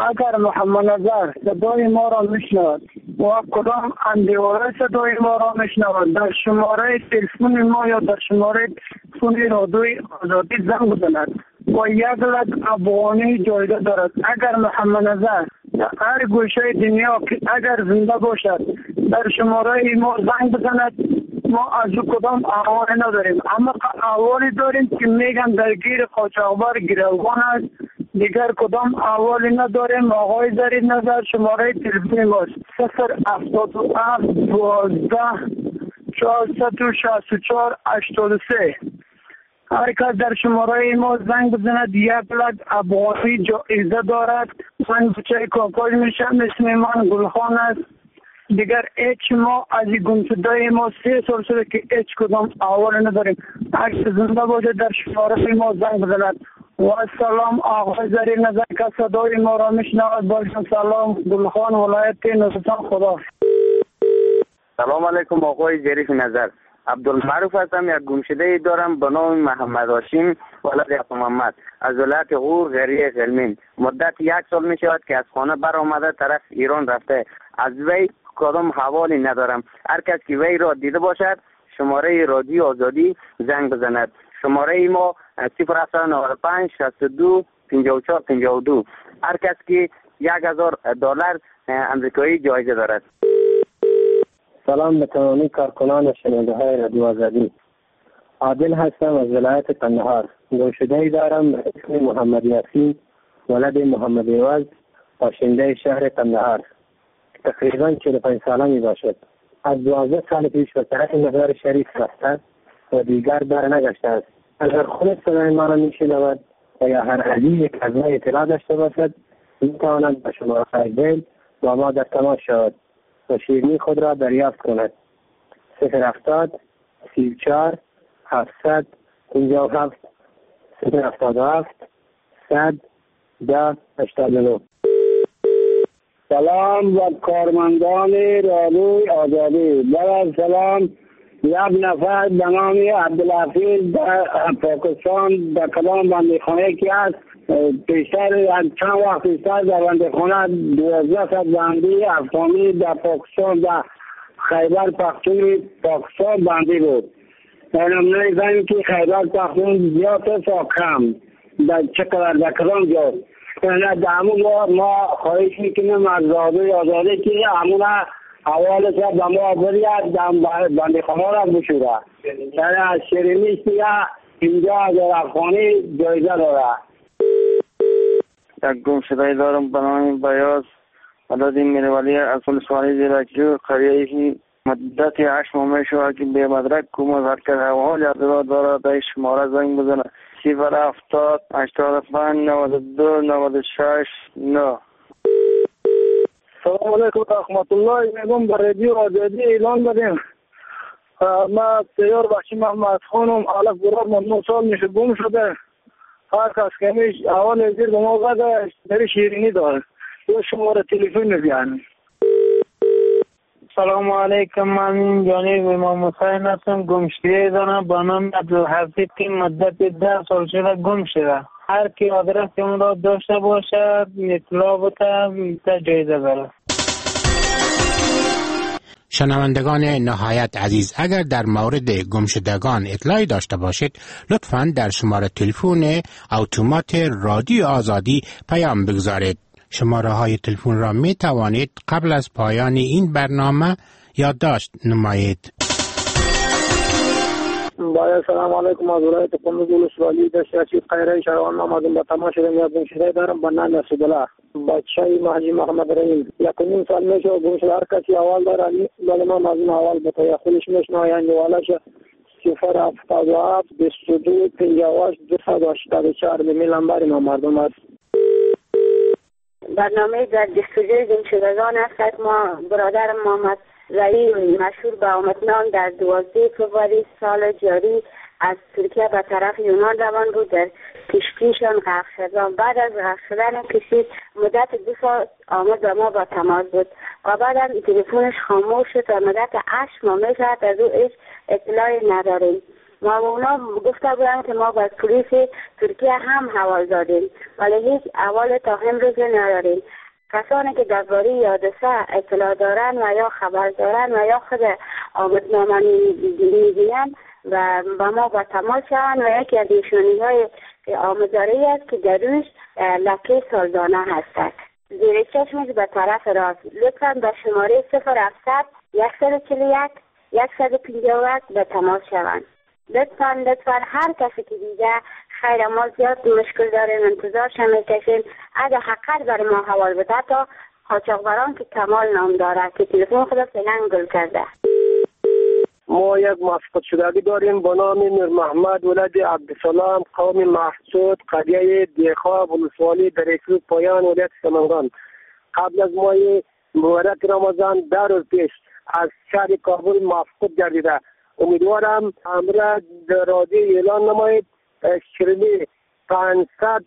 اگر محمد نظر صدای ما را میشنود و کدام اندیواره صدای ما را میشنود در شماره تلفن ما یا در شماره تلفن رادیوی آزادی زنگ بزند و 1 لک افغانی جایزه دارد. اگر محمد نظر در هر گوشه دنیا که اگر زنده باشد در شماره ما زنگ بزند، ما از کدام احوالی نداریم، اما احوالی داریم که میگن درگیر قاچاقبر گروگان است. دیگر کدام احوالی نداریم. آقای زرید نظر شماره تلفن ماست 077 12 464 83. هر کس در شماره ما زنگ بزند 1 لک افغانی جایزه دارد. من بچه کاکاج میشم، اسم من گلخان است. دیگر هیچ ما از گمشده ما 3 سال شده که هیچ کدام احوال نداریم. اگر زنده باشه در شماره ما زنگ بزند. و سلام آقای زرید نظر که صدای ما را میشنود. باشم سلام، گلخان ولایت نوستان. خدا. سلام علیکم آقای زرید نظر. عبدالمعروف هستم. یک گمشده دارم به نام محمد هاشم ولد عبد محمد از ولایت غور قریه قلمین. مدت 1 سال می شود که از خانه برآمده طرف ایران رفته. از وی کدام حوالی ندارم. هر کس که وی را دیده باشد شماره رادیو آزادی زنگ بزند. شماره ما 0795 62 54 52. هر کس که $1000 امریکایی جایزه دارد. سلام به تمامی کارکنان شنونده های رادیو آزادی. عادل هستم از ولایت قندهار. گمشده‌ای دارم به اسم محمد یاسین ولد محمد ایواز باشنده شهر قندهار. تقریبا 45 ساله می باشد. از 12 سال پیش به طرف مزار شریف رفته و دیگر در نگشته است. اگر خود صدای ما را می شنود و یا هر عزیزی که از ما اطلاع داشته باشد می تواند به شماره خیل با ما در تماس شود و شیرینی خود را دریافت کند. 070 34 700 57 077 100 10 89. سلام و کارمندان رادیوی آزادی. بعد سلام یک نفر به نام عبدالحفیظ در پاکستان در کدام بندیخانه که است. پیشتر چند وقت پیشتر در بندیخانه 12 بندی افغانی در پاکستان در خیبر پختون پاکستان بندی بود. در نمونه زنی که خیبر پختون زیاد است و کم در چقدر در کدام جا در همون ما خواهش میکنیم از رادیوی آزادی که همون حوالش به ما برید بندیخانه را بشوره. در شیرینی که اینجا در افغانی جایزه داره. یک گمشده‌ای دارم به نام بیاض ولد میرولی اصل سواری زیرکجو قریه مدت 8 ماه شد که به مدرک کوم از حرکت حوال اطلاع دارد. در شماره زنگ بزنه 070 85 92 96 9. سلام علیکم و رحمت الله. میگم به رادیو آزادی اعلان بدیم. ما سیار بخشی محمد خانم علف براد من 9 سال میشه گم شده. هر کس که میش اول زیر به ما زده در شیرینی داره. یه شماره تلفن بیان. سلام علیکم. من جانب امام حسین هستم. گمشده دارم با نام عبدالحفیظ که مدت 10 سال شده گم شده. هر کی آدرس اون را داشته باشد اطلاع بده تا جایزه داره. شنوندگان نهایت عزیز، اگر در مورد گمشدگان اطلاعی داشته باشید لطفاً در شماره تلفن اتومات رادیو آزادی پیام بگذارید. شماره های تلفن را می توانید قبل از پایان این برنامه یادداشت نمایید. با سلام علیکم از ولایت قندوز ولی دشتی خیره شهروان محمد با تماش گمشده دارم به نام اسدالله بچه مهدی محمد رحیم. 1.5 سال میشه گمشده. هر کسی احوال داره ولی ما از این احوال بتایا خودش میشنه یعنی والاش 077 22 58 284 به لمبر ما مردم است. برنامه در جستجوی گمشدگان است. ما برادر محمد رحیم مشهور به آمدنام در 12 فوریه سال جاری از ترکیه به طرف یونان روان بود. در کشتیشان غرق شد. بعد از غرق شدن کشتی مدت 2 سال آمد به ما با تماس بود و بعد تلفنش خاموش شد و مدت 8 ماه میشد از او هیچ اطلاعی نداریم. ما و اونا گفته بودن که ما باید پلیس ترکیه هم حوال دادیم ولی هیچ احوال تا امروز نداریم. کسانی که درباره حادثه اطلاع دارن و یا خبر دارن و یا خود آمدنامه می‌بینن و با ما با تماس شوند و یکی از نشانی‌های آمداری است که در روش لکه سالدانه هستند. زیر چشمش به طرف راست. لطفاً به شماره 0700 141 151 به تماس شوند. لطفاً هر کسی که دیگه خیر ما زیاد مشکل داریم انتظارش میکشیم اگه حقیقت برای ما حوال بده تا قاچاقبران که کمال نام داره که تلفن خدا فعلا گل کرده. ما یک مفقود شدگی داریم به نام نور محمد ولد عبدالسلام قوم محسود قریه دیخا ولسوالی در اکروب پایان ولایت سمنگان. قبل از ماه مبارک رمضان 10 روز پیش از شهر کابل مفقود گردیده. امیدوارم امر رادیو اعلان نمایید. شیرینی 500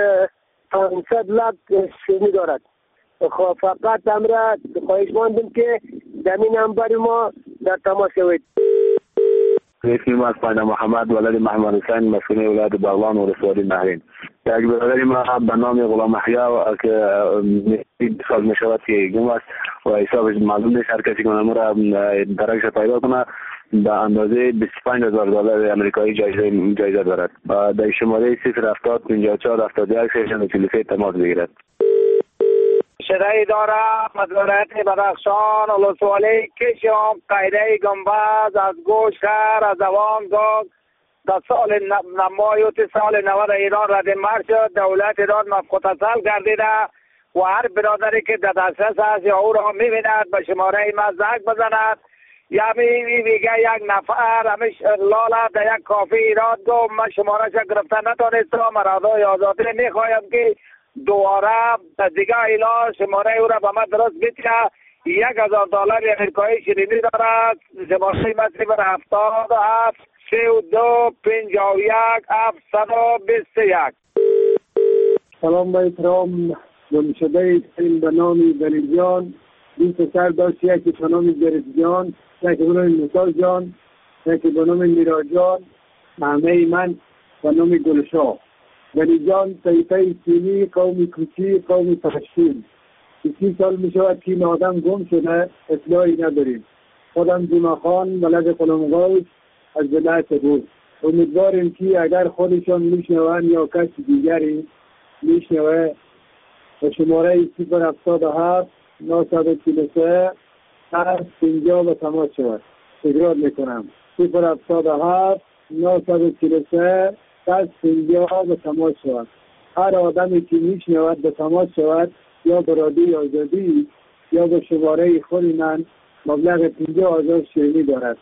لک شیرینی دارد. خب فقط امر خواهش ماندیم که در این نمبر ما در تماس شوید. اسم ما اسماعیل محمد ولد محمد حسین مسئول ولایت بغلان و ولسوالی نهرین. یک برادر ما به نام غلام احیا که سال میشود که گم است و حسابش معلوم نیست. هر کسی که ما را درکش پیدا کنه به اندازه $25,000 امریکایی جایزه دارد. در شماره 070 54 71 643 تماس بگیرد. شدهی دارم مدارت بدخشان ولسوالی کشم قیده گنبز از گوش خر از دوان گاگ در سال مایوت سال 90 ایران ردمر شد. دولت ایران مفقوداصل گردیده و هر برادری که در دسترس است یا او را می‌بیند به شماره ما زنگ بزند. یا میگه یک نفر همیش لاله در یک کافی ایران گفت من شماره‌اش گرفته نتونستم مرادای آزادی میخوایم که دوباره دیگه اینا شماره او را به من درست بگیره. $1,000 امریکایی شیرینی دارد. شماره من 077 32 51 721. سلام با احترام گمشده این به نام دلیل جان. این پسر داشت یکی به نام جریف جان، یکی به نام موسی جان، یکی به نام میرا جان، همه من به نام گلشاه. دلیل جان طایفه چینی قوم کوچی قوم پشتین. 30 سال می شود که این آدم گم شده اطلاعی نداریم. خودم جمعه خان ولد قلمقوس از ولایت بود. امیدواریم که اگر خودشان میشنوند یا کسی دیگری میشنوه به شماره 077 943 50 به تماس شود. تکرار میکنم 077 943 50 به تماس شود. هر آدمی که میشنود به تماس شود یا به رادیو آزادی یا به شماره خود من مبلغ 50,000 شیرینی دارد.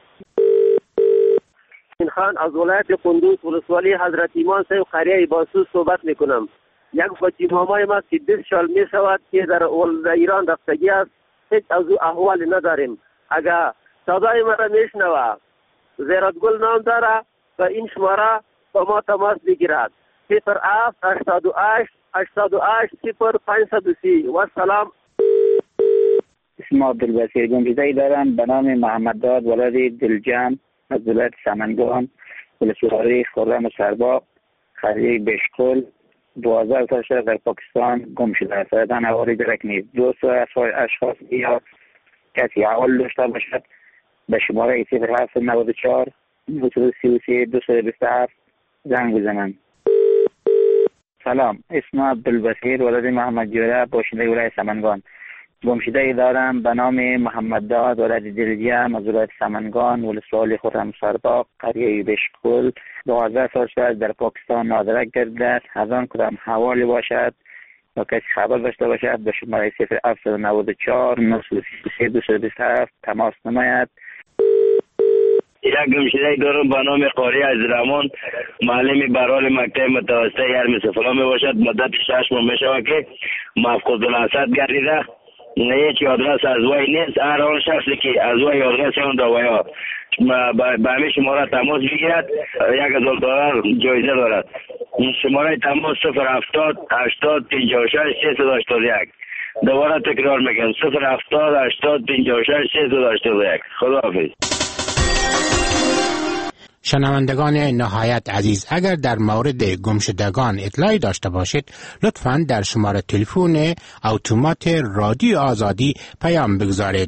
این خان از ولایت قندوز ولسوالی حضرت ایمان صاحب قریه باسوس صحبت میکنم. یک بچی مامای ما 13 سال می شود که در ایران رفتگی است. هیچ از او احوالی نداریم. اگر صدای ما را میشنوه زیرت گل نام داره و این شماره با ما تماس بگیرد. 07 88 88 0530 و سلام. اسم عبدالبصیر گمشده‌ای دارم به نام محمد داد ولد دلجم از ولایت سمنگان ولسوالی خرم سرباق قریه بشکل 12 سال شده در پاکستان گم شده است. دادن حوالی درک نیست. 200 اشخاص یا کسی حوال داشته باشد به شماره 0794 233 227 زنگ بزنند. سلام، اسم عبدالبصیر ولد محمد جوره باشنده ولایت سمنگان. گمشده‌ای دارم به نام محمد داد ولد دلجم از ولایت سمنگان ولسوالی خرم سرباق قریه بشکل 12 سال شده در پاکستان نادرک گردیده. از آن کدام حوالی باشد یا کسی خبر داشته باشد به شماره 0794 933 227 تماس نماید. یک گمشده‌ای دارم به نام قاری عزیزرحمان معلم برحال مکتب متوسطه یرم سفلا می باشد. مدت 6 ماه می شود که مفقود الاسد گردیده. هیچ آدرس از وی نیست. هر آن شخصی که از وی آدرس اون داویا به همه شماره تماس بگیرد $1,000 جایزه دارد. شماره تماس 070 80 56 681. دوباره تکرار میکنم 070 80 56 681. خداحافظ. شنوندگان نهایت عزیز، اگر در مورد گمشدگان اطلاعی داشته باشید لطفاً در شماره تلفن اتومات رادیو آزادی پیام بگذارید.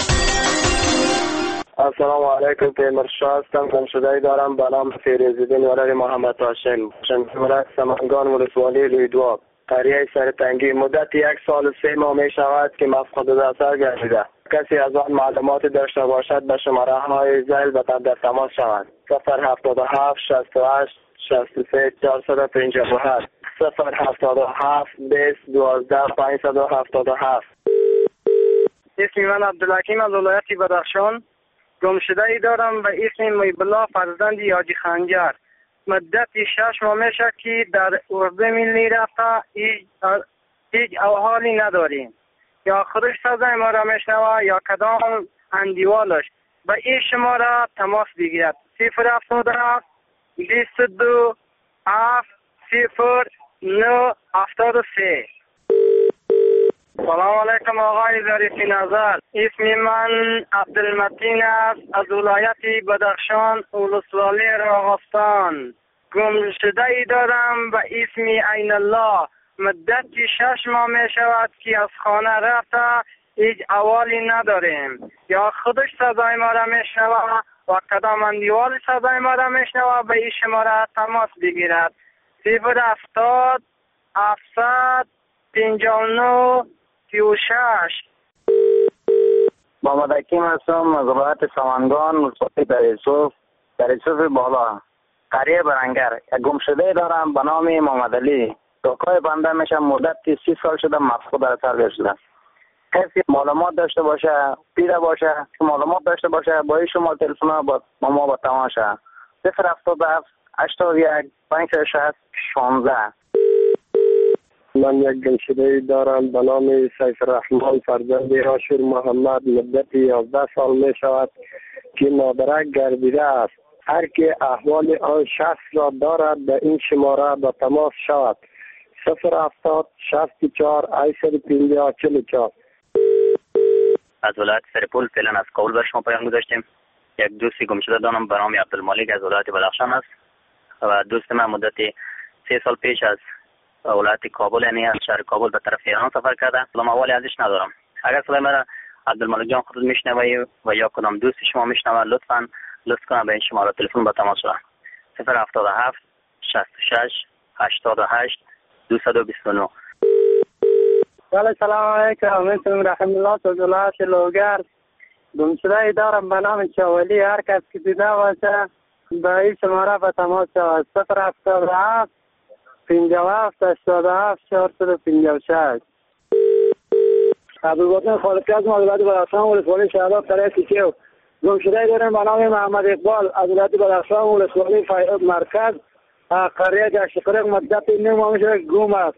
السلام علیکم، تیمورشاه هستم. گمشده‌ای دارم به نام فیروزالدین ولد محمد هاشم، ولایت سمنگان، ولسوالی رویدواب، قریه سرتنگی. مدت 1 سال و 3 ماه می شود که مفقود اثر گردیده. کسی از آن معلومات داشته باشد به شماره های ذیل در تماس شود. 077 68 63 457 077 20 12 577. اسم من عبدالحکیم از ولایت بدخشان. گمشده‌ای دارم به اسم میبلا فرزند حاجی خنجر. مدت 6 ماه میشه که در اردو ملی رفته، هیچ احوالی نداریم. یا خودش صدای ما را میشنوه یا کدام اندیوالش. به این شماره تماس بگیرد. 077 22 7 0 9 73. سلام علیکم آقای ظریفی نظر. اسم من عبدالمتین است از ولایت بدخشان، ولسوالی راغستان. گمشده‌ای دارم به اسم عین الله. مدت 6 ماه می شود که از خانه رفته، هیچ احوالی نداریم. یا خودش صدای ما را میشنوه و کدام اندیوال صدای ما را میشنوه به این شماره تماس بگیرد. 070 700 59 36. محمد حکیم هستم از ولایت سمنگان، ولسوالی در یوسف بالا، قریه برنگر. یک گمشده دارم به نام محمد علی. کاکای بنده میشم. مدت 30 سال شده مفقود اثر گشته. کسی معلومات داشته باشه، پیدا باشه، معلومات داشته باشه با این شما تلفن با ما با تماشه. 077 81 560 16. من یک گمشده‌ای دارم به نام سیف الرحمن فرزند عاشور محمد. مدت 11 سال می شود که مادرک گردیده است. هر که احوال آن شخص را دارد به این شماره با تماس شود. 070 64 850 44. از ولایت سرپول فعلا از کابل به شما پیام گذاشتیم. یک دوستی گمشده دارم به نام عبدالمالک از ولایت بدخشان است و دوست من مدت 3 سال پیش از ولایت کابل، یعنی از شهر کابل به طرف ایران سفر کرده. سلام احوالی ازش ندارم. اگر صدای مرا عبدالمالک جان خودت میشنوی و یا کدام دوست شما میشنوه لطف کنم به این شماره تلفن با تماس شوم. 077 66 88 229. سلام علیکم. من رحم الله از ولایت لوگر. گمشده‌ای دارم به نام چوالی. هر کس که دیده باشه به این شماره به تماس شود. 077 57 87 456. عبدالباطن خالقی از ولایت بدخشان، ولسوالی شهداب، قریه سیکیو. گمشده‌ای دارم به نام محمد اقبال از ولایت بدخشان، ولسوالی مرکز، قریه جشن‌قرق. مدت 9 ماه میشه گم است.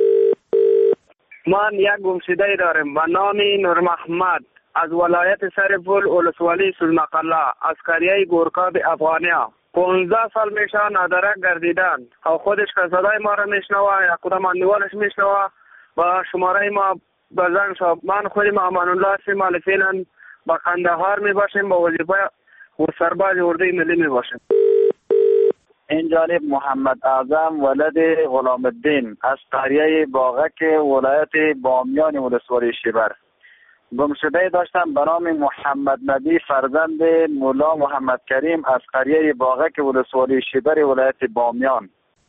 من یک گمشده‌ای دارم به نام نور محمد از ولایت سرپول، ولسوالی سلمقله، از قریه گورکاب افغانیا. 15 سال میشه نادرک گردیدن و خودش که صدای ما را میشنوه یا کدام اندیوالش میشنوه با شماره ما بزن شد. من خودم امان الله هستم. فعلا با قندهار میباشیم، با وظیفه و سرباز اردوی ملی میباشیم. این جانب محمد اعظم ولد غلام الدین از قریه باغک، ولایت بامیان، ولسوالی شیبر. گمشده داشتم به نام محمد نبی فرزند مولا محمد کریم از قریه باغک، ولسوالی شیبر، ولایت بامیان.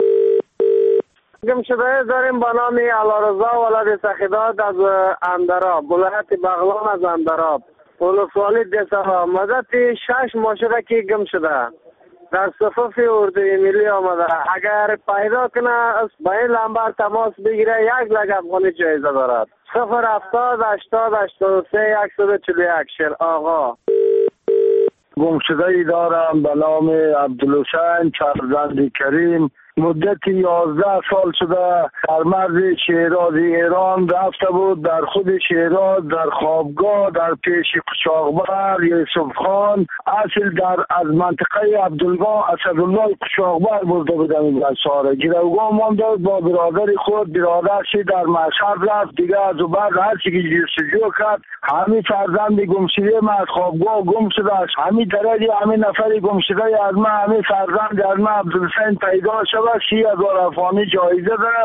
گمشده داریم به نام علارضا ولد سخیداد از اندراب، ولایت بغلان از اندراب، ولسوالی دسها. مدت 6 ماه شده که گم شده، در صفوف اردوی ملی آمده. اگر پیدا کنه با این لمبر تماس بگیره 1 لک افغانی جایزه دارد. 070 80 83 141. شیر آقا. گمشده‌ای دارم به نام عبدالحسین فرزند کریم مدت 11 سال شده در مرز شیراز ایران رفته بود. در خود شیراز در خوابگاه در پیش قشاقبر یوسف خان اصل از منطقه اسدالله قشاقبر برده بودم این بساره گروگاه مانده با برادر خود. برادرش در مشهد رفت دیگه. از بعد هر چی که جستجو کرد همین فرزند گم شده من از خوابگاه گم شده است. همین درجه همین نفری گم شده از من همین فرزند از من عبدالحسین پیدا شده 30,000 افغانی جایزه داره.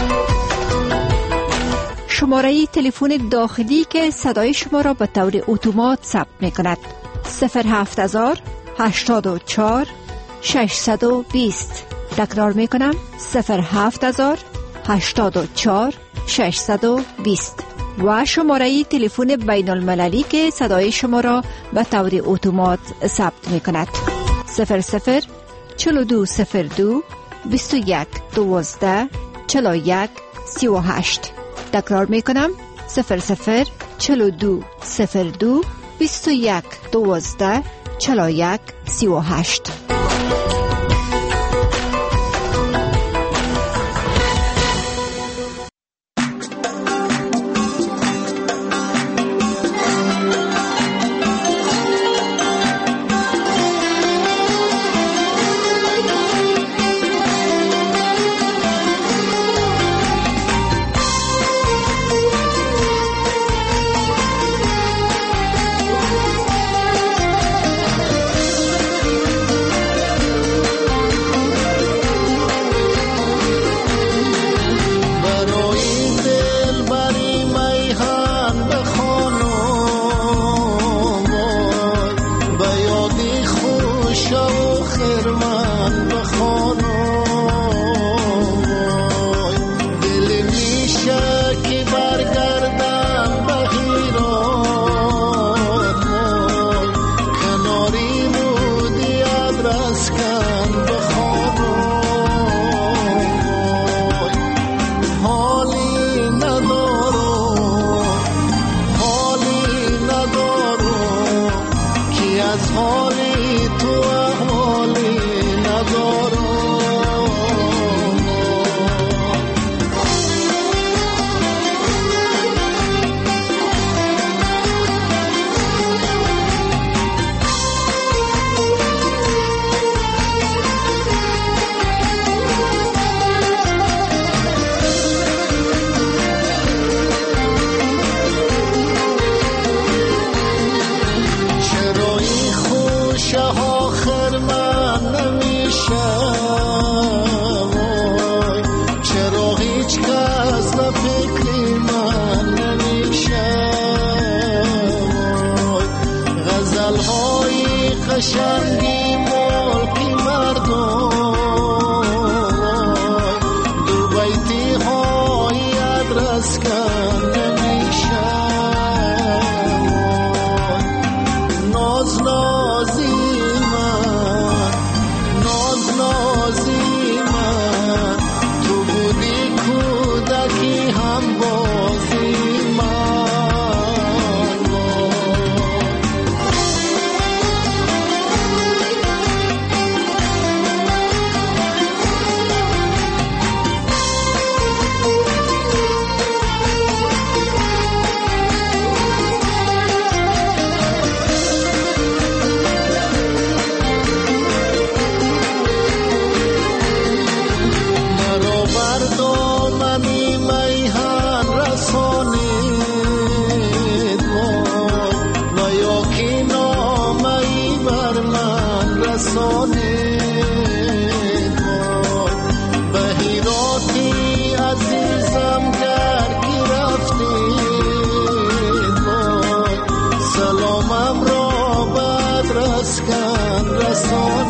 شماره تلفن داخلی که صدای شما را به طور اتومات ثبت می کند 07000 84 620. تکرار می کنم 07000 84 620 و شماره تلفن بین المللی که صدای شما را به طور اتومات ثبت می کند 00 4202 21 12 41 38. تکرار می کنم 00 4202 21 12 41 38. سلامم را بد رسکن رسان